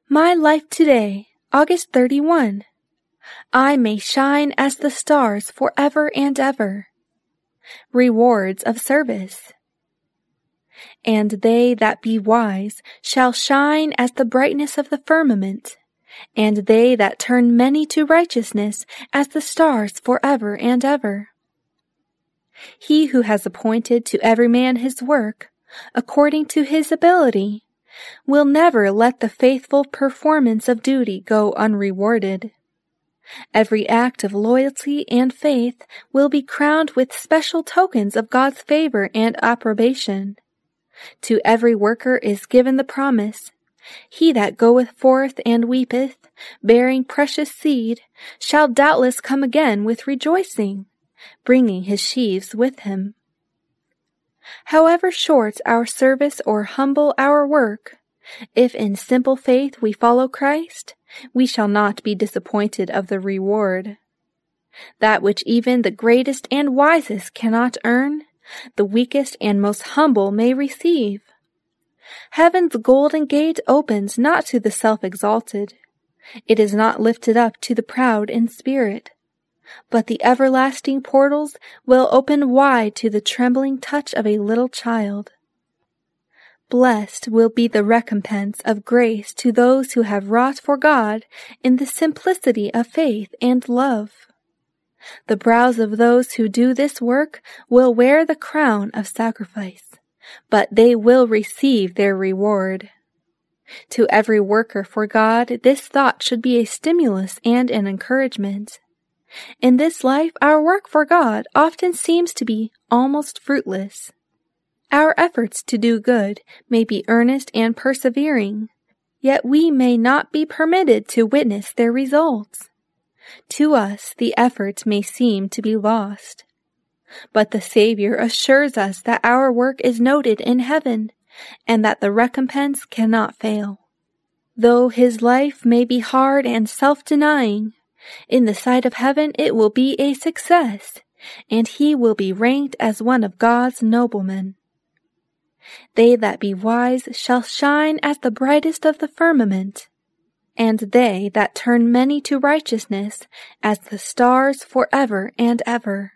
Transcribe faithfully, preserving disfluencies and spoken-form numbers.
My life today, August thirty-first. I may shine as the stars forever and ever. Rewards of service. And they that be wise shall shine as the brightness of the firmament, and they that turn many to righteousness as the stars forever and ever. He who has appointed to every man his work, according to his ability, will never let the faithful performance of duty go unrewarded. Every act of loyalty and faith will be crowned with special tokens of God's favor and approbation. To every worker is given the promise, He that goeth forth and weepeth, bearing precious seed, shall doubtless come again with rejoicing, bringing his sheaves with him. However short our service or humble our work, if in simple faith we follow Christ, we shall not be disappointed of the reward. That which even the greatest and wisest cannot earn, the weakest and most humble may receive. Heaven's golden gate opens not to the self-exalted. It is not lifted up to the proud in spirit. But the everlasting portals will open wide to the trembling touch of a little child. Blessed will be the recompense of grace to those who have wrought for God in the simplicity of faith and love. The brows of those who do this work will wear the crown of sacrifice, but they will receive their reward. To every worker for God, this thought should be a stimulus and an encouragement. In this life, our work for God often seems to be almost fruitless. Our efforts to do good may be earnest and persevering, yet we may not be permitted to witness their results. To us, the effort may seem to be lost. But the Savior assures us that our work is noted in heaven, and that the recompense cannot fail. Though his life may be hard and self-denying, in the sight of heaven it will be a success, and he will be ranked as one of God's noblemen. They that be wise shall shine as the brightest of the firmament, and they that turn many to righteousness as the stars forever and ever.